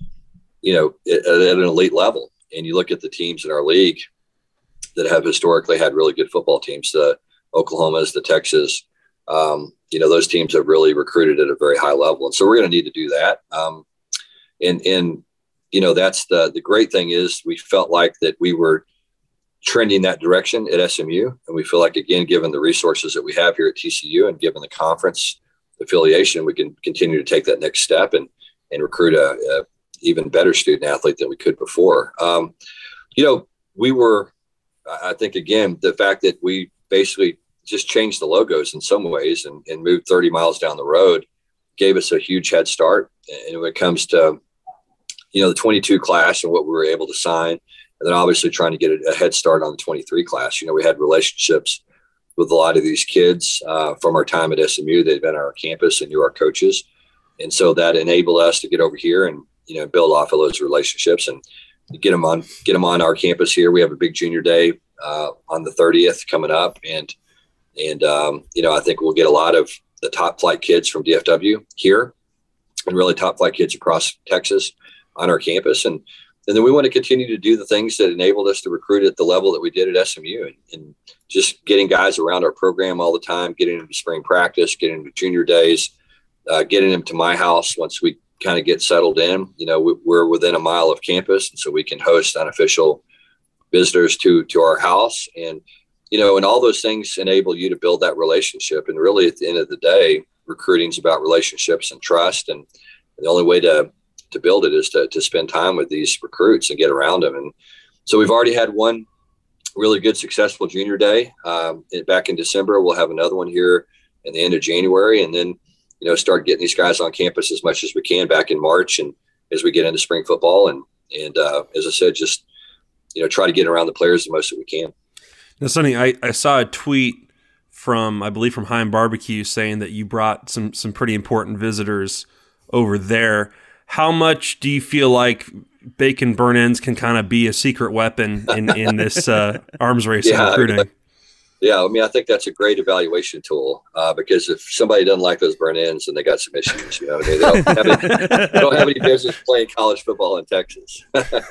you know, at, at an elite level. And you look at the teams in our league that have historically had really good football teams, the Oklahomas, the Texas, um, you know, those teams have really recruited at a very high level. And so we're going to need to do that. Um, and, and, you know, that's the, the great thing is we felt like that we were trending that direction at S M U. And we feel like, again, given the resources that we have here at T C U and given the conference affiliation, we can continue to take that next step and, and recruit a, a even better student athlete than we could before. Um, you know, we were, I think, again, the fact that we basically just changed the logos in some ways and, and moved thirty miles down the road gave us a huge head start. And when it comes to, you know, the twenty-two class and what we were able to sign, and then obviously trying to get a head start on the twenty-three class. You know, we had relationships with a lot of these kids uh, from our time at S M U. They'd been on our campus and knew our coaches. And so that enabled us to get over here and, you know, build off of those relationships and get them on, get them on our campus here. We have a big junior day uh, on the thirtieth coming up. And, and um, you know, I think we'll get a lot of the top flight kids from D F W here and really top flight kids across Texas on our campus. And, and then we want to continue to do the things that enabled us to recruit at the level that we did at S M U and, and just getting guys around our program all the time, getting them to spring practice, getting them to junior days, uh, getting them to my house once we kind of get settled in. You know, we, we're within a mile of campus, and so we can host unofficial visitors to, to our house. And, you know, and all those things enable you to build that relationship. And really at the end of the day, recruiting is about relationships and trust. And the only way to, to build it is to, to spend time with these recruits and get around them. And so we've already had one really good, successful junior day um, back in December. We'll have another one here in the end of January, and then, you know, start getting these guys on campus as much as we can back in March. And as we get into spring football and, and uh, as I said, just, you know, try to get around the players the most that we can. Now, Sonny, I, I saw a tweet from, I believe from Heim Barbecue saying that you brought some, some pretty important visitors over there. How much do you feel like bacon burn ends can kind of be a secret weapon in, in this uh, arms race yeah, and recruiting? Yeah, I mean, I think that's a great evaluation tool uh, because if somebody doesn't like those burn ends, then they got some issues. You know what I mean? They don't have any, they don't have any business playing college football in Texas.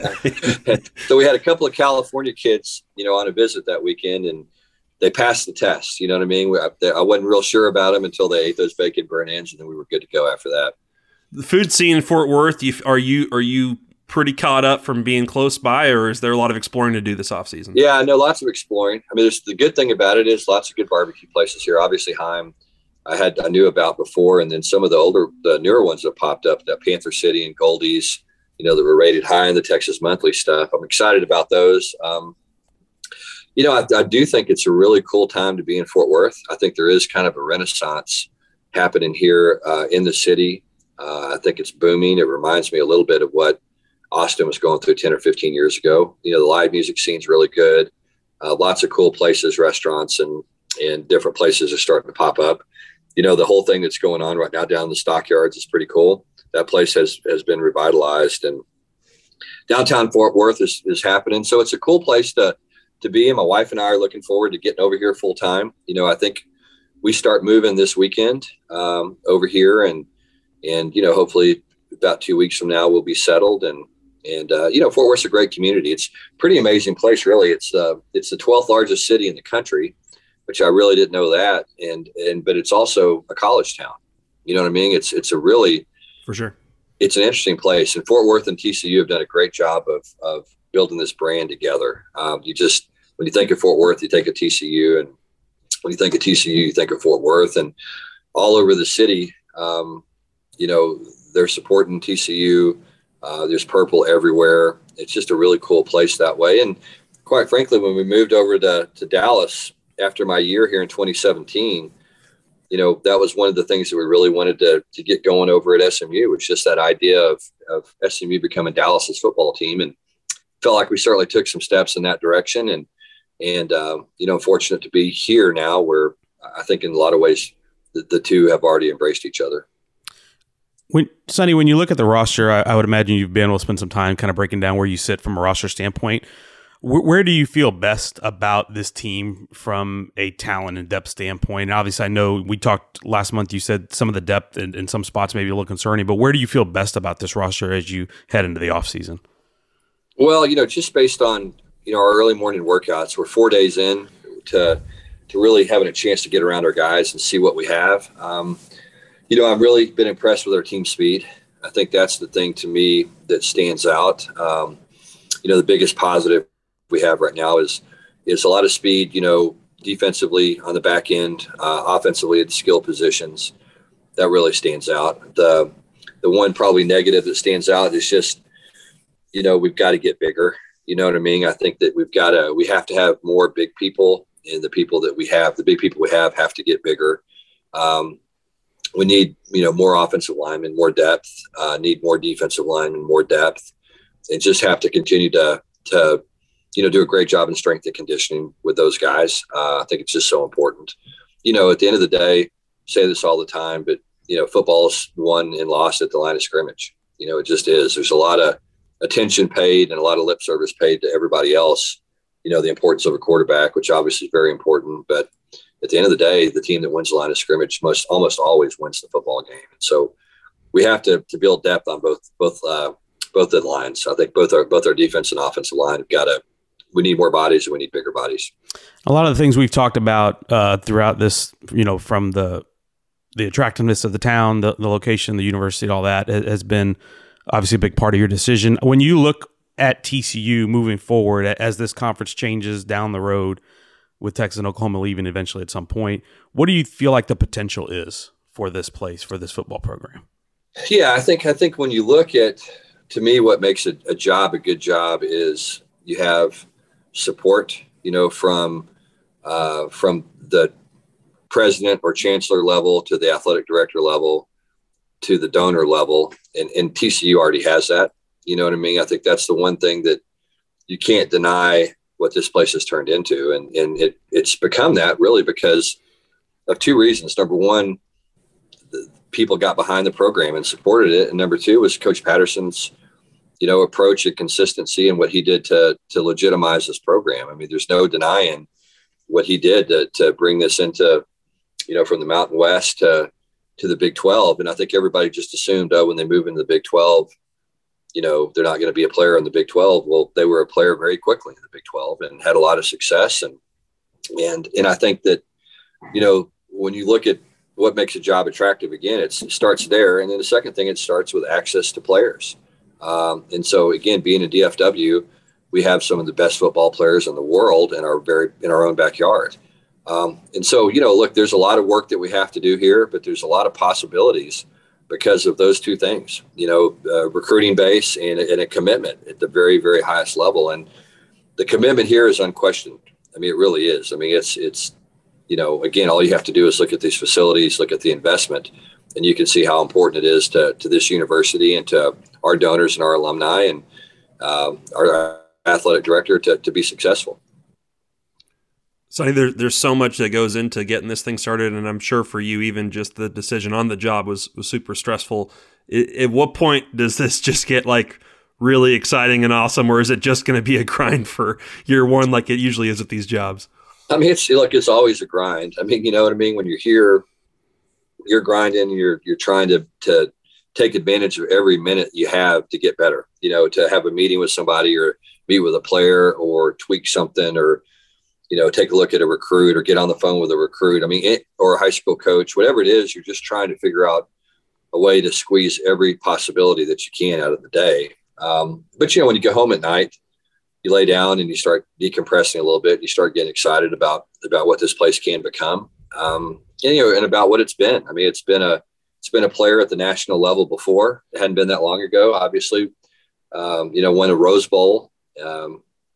So we had a couple of California kids, you know, on a visit that weekend, and they passed the test. You know what I mean? I, I wasn't real sure about them until they ate those bacon burn ends, and then we were good to go after that. The food scene in Fort Worth, you, are you are you pretty caught up from being close by, or is there a lot of exploring to do this off season? Yeah, I know lots of exploring. I mean, there's the good thing about it is lots of good barbecue places here. Obviously, Heim, I had I knew about before, and then some of the older, the newer ones that popped up, that Panther City and Goldie's, you know, that were rated high in the Texas Monthly stuff. I'm excited about those. Um, you know, I, I do think it's a really cool time to be in Fort Worth. I think there is kind of a renaissance happening here uh, in the city. Uh, I think it's booming. It reminds me a little bit of what Austin was going through ten or fifteen years ago. You know, the live music scene's really good. Uh, lots of cool places, restaurants, and and different places are starting to pop up. You know, the whole thing that's going on right now down in the Stockyards is pretty cool. That place has has been revitalized, and downtown Fort Worth is is happening. So it's a cool place to to be. And my wife and I are looking forward to getting over here full time. You know, I think we start moving this weekend um, over here, and and you know, hopefully about two weeks from now we'll be settled. And And, uh, you know, Fort Worth's a great community. It's a pretty amazing place, really. It's uh, it's the twelfth largest city in the country, which I really didn't know that. And, and but it's also a college town. You know what I mean? It's it's a really, for sure, it's an interesting place. And Fort Worth and T C U have done a great job of of building this brand together. Um, you just, when you think of Fort Worth, you think of T C U. And when you think of T C U, you think of Fort Worth. And all over the city, um, you know, they're supporting T C U. Uh, there's purple everywhere. It's just a really cool place that way. And of quite frankly, when we moved over to, to Dallas after my year here in twenty seventeen, you know, that was one of the things that we really wanted to, to get going over at S M U, was just that idea of, of S M U becoming Dallas's football team. And felt like we certainly took some steps in that direction. And, and um, you know, fortunate to be here now, where I think in a lot of ways the, the two have already embraced each other. When, Sonny, when you look at the roster, I, I would imagine you've been able to spend some time kind of breaking down where you sit from a roster standpoint. Where, where do you feel best about this team from a talent and depth standpoint? And obviously, I know we talked last month, you said some of the depth in, in some spots may be a little concerning, but where do you feel best about this roster as you head into the offseason? Well, you know, just based on, you know, our early morning workouts, we're four days in to to really having a chance to get around our guys and see what we have. Um, you know, I've really been impressed with our team speed. I think that's the thing to me that stands out. Um, you know, the biggest positive we have right now is is a lot of speed, you know, defensively on the back end, uh, offensively at the skill positions. That really stands out. The the one probably negative that stands out is just, you know, we've got to get bigger. You know what I mean? I think that we've got to, we have to have more big people, and the people that we have, the big people we have have to get bigger. Um, we need, you know, more offensive linemen, more depth, uh, need more defensive linemen, more depth, and just have to continue to, to, you know, do a great job in strength and conditioning with those guys. Uh, I think it's just so important. You know, at the end of the day, I say this all the time, but, you know, football is won and lost at the line of scrimmage. You know, it just is. There's a lot of attention paid and a lot of lip service paid to everybody else. You know, the importance of a quarterback, which obviously is very important, but at the end of the day, the team that wins the line of scrimmage most almost always wins the football game. And so we have to to build depth on both both uh, both the lines. I think both our both our defense and offensive line have got to. We need more bodies, and we need bigger bodies. A lot of the things we've talked about uh, throughout this, you know, from the the attractiveness of the town, the, the location, the university, all that has been obviously a big part of your decision. When you look at T C U moving forward, as this conference changes down the road, with Texas and Oklahoma leaving eventually at some point, what do you feel like the potential is for this place, for this football program? Yeah, I think I think when you look at, to me, what makes a, a job a good job is you have support, you know, from uh, from the president or chancellor level to the athletic director level to the donor level, and, and T C U already has that. You know what I mean? I think that's the one thing that you can't deny what this place has turned into. And, and it, it's become that really because of two reasons. Number one, the people got behind the program and supported it. And number two was Coach Patterson's, you know, approach and consistency and what he did to, to legitimize this program. I mean, there's no denying what he did to, to bring this into, you know, from the Mountain West to, to the Big twelve. And I think everybody just assumed, oh, when they move into the Big twelve, you know, they're not going to be a player in the Big twelve. Well, they were a player very quickly in the Big twelve and had a lot of success. And, and, and I think that, you know, when you look at what makes a job attractive, again, it's, it starts there. And then the second thing, it starts with access to players. Um, and so again, being a D F W, we have some of the best football players in the world in our very, in our own backyard. Um, and so, you know, look, there's a lot of work that we have to do here, but there's a lot of possibilities because of those two things, you know, uh, recruiting base and, and a commitment at the very, very highest level. And the commitment here is unquestioned. I mean, it really is. I mean, it's, it's, you know, again, all you have to do is look at these facilities, look at the investment, and you can see how important it is to, to this university and to our donors and our alumni and uh, our athletic director to, to be successful. Sonny, there, there's so much that goes into getting this thing started, and I'm sure for you, even just the decision on the job was, was super stressful. It, at what point does this just get like really exciting and awesome, or is it just going to be a grind for year one like it usually is at these jobs? I mean, it's look, it's always a grind. I mean, you know what I mean? When you're here, you're grinding, you're you're trying to to take advantage of every minute you have to get better, you know, to have a meeting with somebody or meet with a player or tweak something or, you know, take a look at a recruit or get on the phone with a recruit. I mean, it, or a high school coach, whatever it is, you're just trying to figure out a way to squeeze every possibility that you can out of the day. Um, but, you know, when you go home at night, you lay down and you start decompressing a little bit. You start getting excited about, about what this place can become. Um, and, you know, and about what it's been. I mean, it's been a, it's been a player at the national level before. It hadn't been that long ago, obviously. Um, you know, won a Rose Bowl. Um,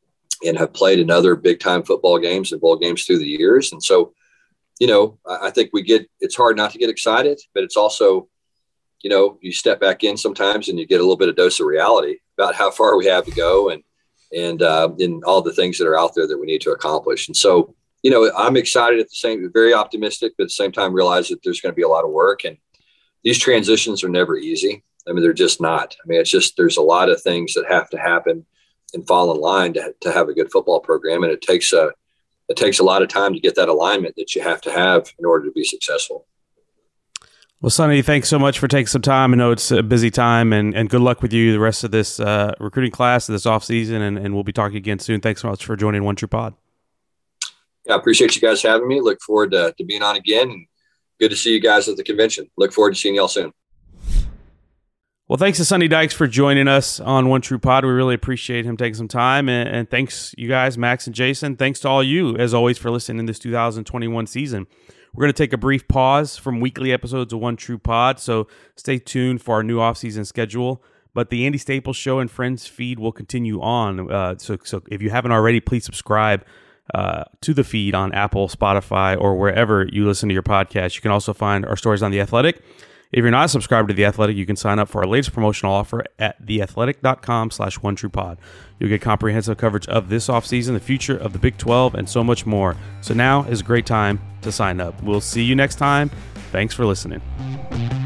and have played in other big time football games and bowl games through the years. And so, you know, I think we get, it's hard not to get excited, but it's also, you know, you step back in sometimes and you get a little bit of dose of reality about how far we have to go and, and, uh, in all the things that are out there that we need to accomplish. And so, you know, I'm excited at the same, very optimistic, but at the same time realize that there's going to be a lot of work, and these transitions are never easy. I mean, they're just not. I mean, it's just, there's a lot of things that have to happen and fall in line to, to have a good football program. And it takes a, it takes a lot of time to get that alignment that you have to have in order to be successful. Well, Sonny, thanks so much for taking some time. I know it's a busy time, and, and good luck with you the rest of this uh, recruiting class, this offseason, and, and we'll be talking again soon. Thanks so much for joining One True Pod. Yeah, I appreciate you guys having me. Look forward to, to being on again. And good to see you guys at the convention. Look forward to seeing y'all soon. Well, thanks to Sonny Dykes for joining us on One True Pod. We really appreciate him taking some time. And, and thanks, you guys, Max and Jason. Thanks to all you, as always, for listening in this two thousand twenty-one season. We're going to take a brief pause from weekly episodes of One True Pod, so stay tuned for our new off-season schedule. But the Andy Staples Show and Friends feed will continue on. Uh, so, so if you haven't already, please subscribe uh, to the feed on Apple, Spotify, or wherever you listen to your podcast. You can also find our stories on The Athletic. If you're not subscribed to The Athletic, you can sign up for our latest promotional offer at theathletic.com slash one true pod. You'll get comprehensive coverage of this offseason, the future of the Big twelve, and so much more. So now is a great time to sign up. We'll see you next time. Thanks for listening.